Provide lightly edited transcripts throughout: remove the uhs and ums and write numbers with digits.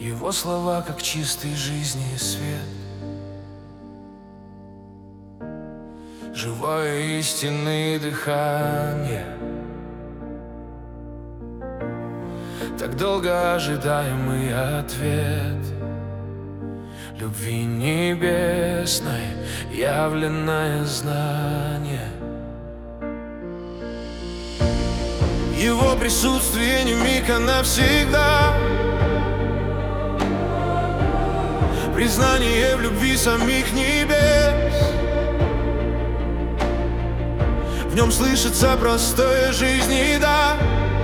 Его слова, как чистый жизни свет, живое истинное дыхание, так долго ожидаемый ответ любви небесной, явленное знание. Его присутствие не миг, а навсегда, признание в любви самих небес. В нем слышится простое жизни да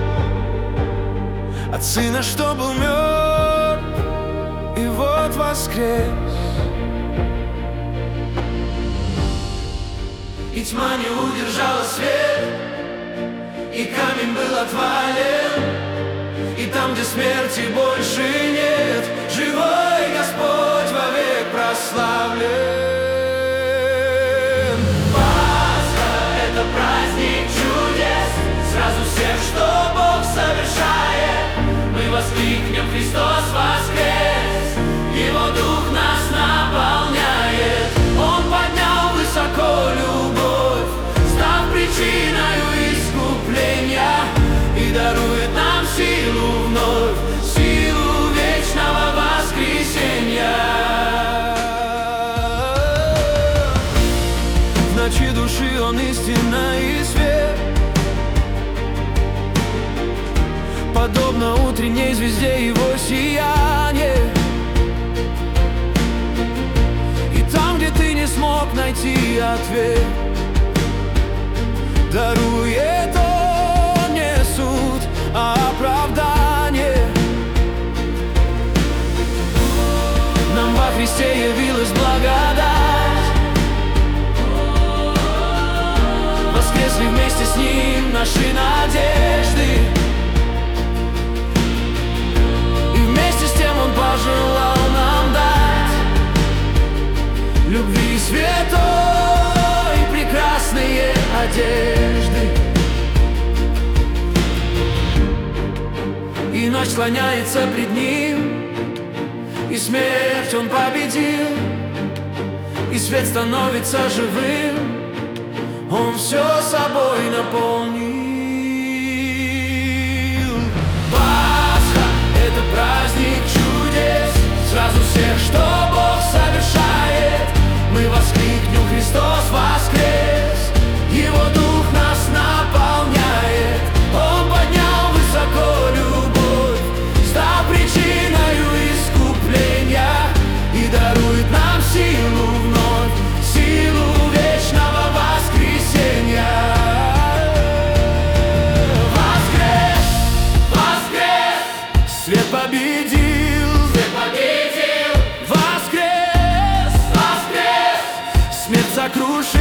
от сына, что был мертв и вот воскрес. И тьма не удержала свет, и камень был отвален, и там, где смерти больше нет, живой Господь вовек прославлен. Пасха — это праздник чудес, сразу всех, что Бог совершает. Мы воскликнем: Христос воскрес, Его Дух нас наполняет. Он поднял высоко любовь, став причиною искупления, и дарует нам силу вновь, силу вечного воскресения. В ночи души Он истина и свет, подобно утренней звезде Его сияние. И там, где ты не смог найти ответ, дарует Он не суд, а оправдание. Нам во Христе явилась благодать, воскресли вместе с Ним наши надежды, и вместе с тем Он пожелал нам дать любви святой прекрасные одежды. И ночь склоняется пред Ним, и смерть Он победил, и свет становится живым, Он все собой наполнил. Пасха — это праздник чудес, сразу всех, что Бог совершает. Мы воскликнем: Христос воскрес, Его Дух нас наполняет. Он поднял высоко любовь, став причиною искупления, и дарует нам силу вновь, силу вечного воскресения. Воскрес, воскрес, свет победил, свет победил. Воскрес, воскрес, смерть сокрушил.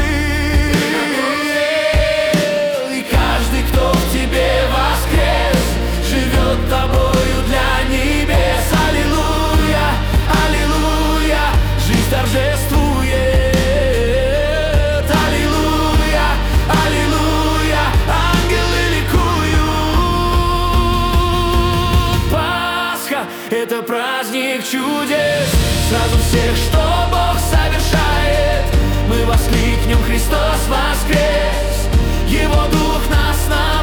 И каждый, кто в тебе воскрес, живет тобою для небес. Аллилуйя, аллилуйя, жизнь торжествует. Аллилуйя, аллилуйя, ангелы ликуют. Пасха — это праздник чудес, сразу всех, что Бог совершает. Мы воскликнем: Христос воскрес, Его Дух нас наполняет.